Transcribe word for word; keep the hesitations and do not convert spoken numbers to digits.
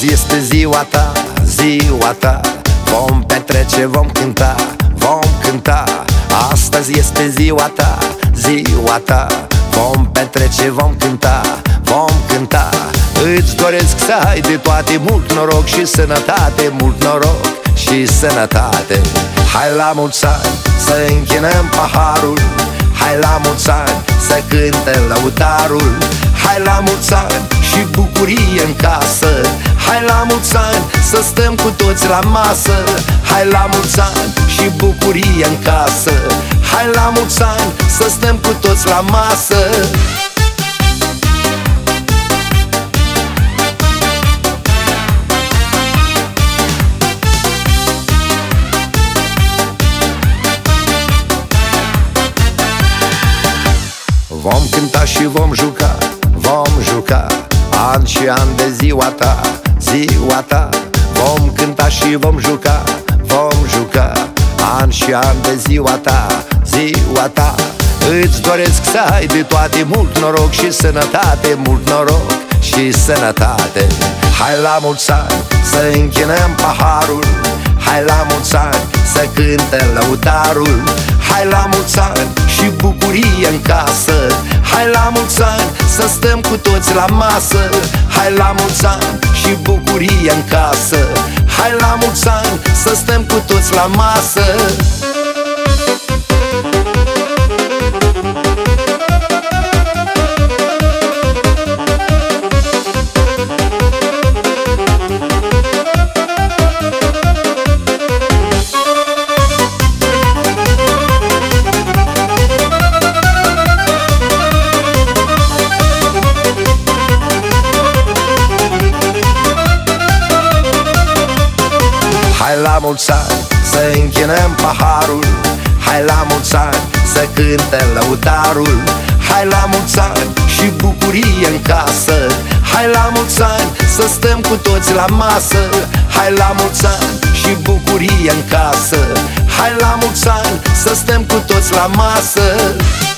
Astăzi este ziua ta, ziua ta. Vom petrece, vom cânta, vom cânta. Astăzi este ziua ta, ziua ta. Vom petrece, vom cânta, vom cânta. Îți doresc să ai de toate mult noroc și sănătate, mult noroc și sănătate. Hai la mulți ani să închinăm paharul, hai la mulți ani să cânte lăutarul. Hai la mulți ani și bucurie în casă, hai la mulți ani să stăm cu toți la masă. Hai la mulți ani și bucurie în casă, hai la mulți ani să stăm cu toți la masă. Vom cânta și vom juca, vom juca, an și an de ziua ta, ziua ta. Vom cânta și vom juca, vom juca, an și an de ziua ta, ziua ta. Îți doresc să ai de toate mult noroc și sănătate, mult noroc și sănătate. Hai la mulți ani să închinăm paharul, hai la mulți ani să cânte lăutarul. Hai la mulți ani și bucurie în casă, hai la mulți ani să stăm cu toți la masă. Hai la mulți ani și bucurie în casă, hai la mulți ani să stăm cu toți la masă. Hai la mulți ani să închinăm paharul, hai la mulți ani să cânte lăutarul. Hai la mulți ani și bucurie în casă, hai la mulți ani să stăm cu toți la masă. Hai la mulți ani și bucurie în casă, hai la mulți ani să stăm cu toți la masă.